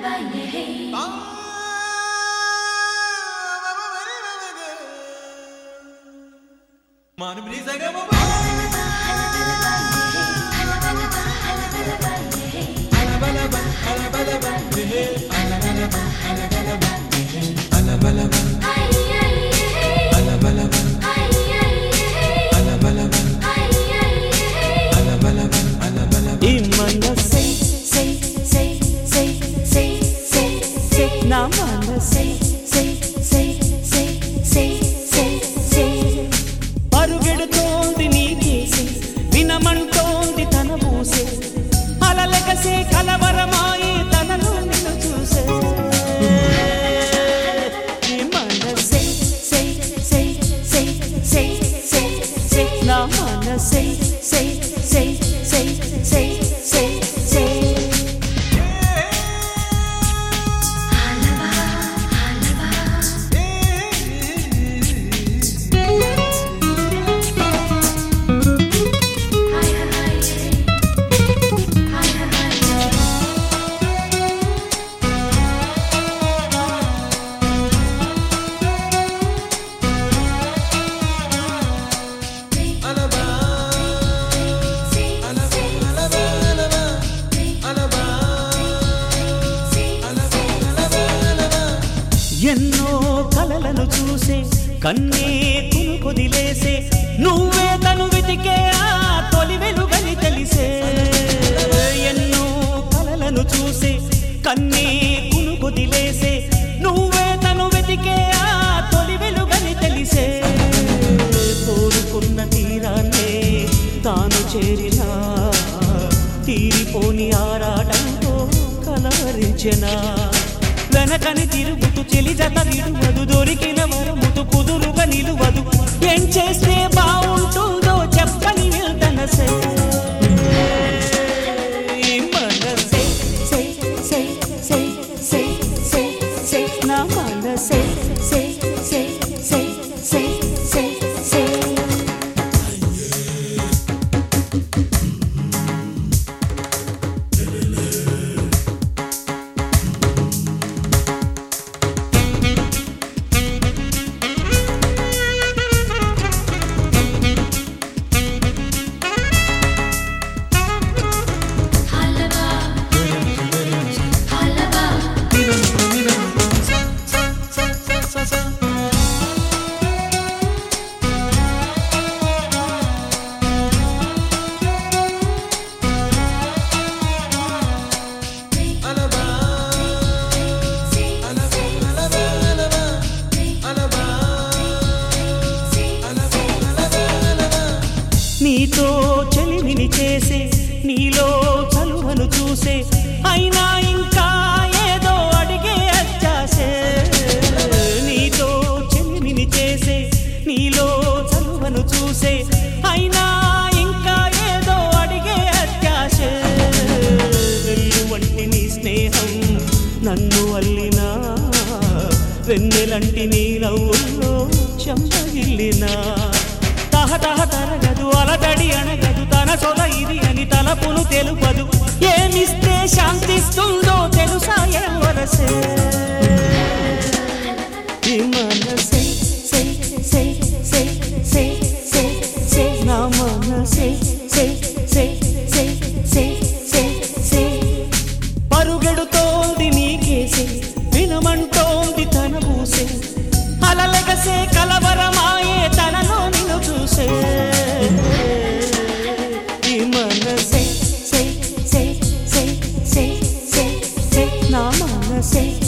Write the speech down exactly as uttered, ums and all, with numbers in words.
పరుగెడుతోంది నీకేసి వినమంటోంది తన మూసే అలలెగసే కలవరమాయి తనలో నిన్ను చూసే ఈ మనసే సే సే సే సే సే సే నా మనసే సే సే సే సే సే సే ఎన్నో కలలను చూసే కన్నే కునుకొదిలేసే నువ్వే తను వెతికే ఆ తొలి వెలుగని తెలిసే ఎన్నో కలలను చూసే కన్నే కునుకొదిలేసే నువ్వే తను వెతికే ఆ తొలి వెలుగని తెలిసే కోరుకున్న తీరాన్నే తాను చేరినా తీరిపోని ఆరాటంతో కలవరించెనా వెనకని తిరుగుతూ చెలి జత విడువదు దొరికిన వరముతు కుదురుగా నిలువదు ఏం చేస్తే బాగుంటుందో చెప్పని వెళ్తనసే మనసే సే సే సే సే సే సే నా మనసే సే సే సే సే సే సే నీతో చెలిమిని చేసే నీలో చలువను చూసే అయినా ఇంకా ఏదో అడిగే అచ్చాసే నీతో చెలిమిని చేసే నీలో చలువను చూసే అయినా ఇంకా ఏదో అడిగే అత్యాసే వెల్లువంటి నీ స్నేహం నన్ను అల్లినా వెన్నెలంటి నీ నవ్వుల్లో చెంపగిల్లినా తహతహ తరగదు అలదడి అనగదు తన సొల ఇది అని తలపును తెలుపదు ఏమిస్తే శాంతిస్తుందో తెలుసా ఎవరసే ఈ మనసే సే సే సే సే సే సే నా మనసే సే సే సే సే సే సే పరుగెడుతోంది నీకేసే వినమంటోంది తన పూసే అలలెగసే కలవరమాయే తనలో నిన్ను చూసే ఈ మనసే సే సే సే సే సే సే నా మనసే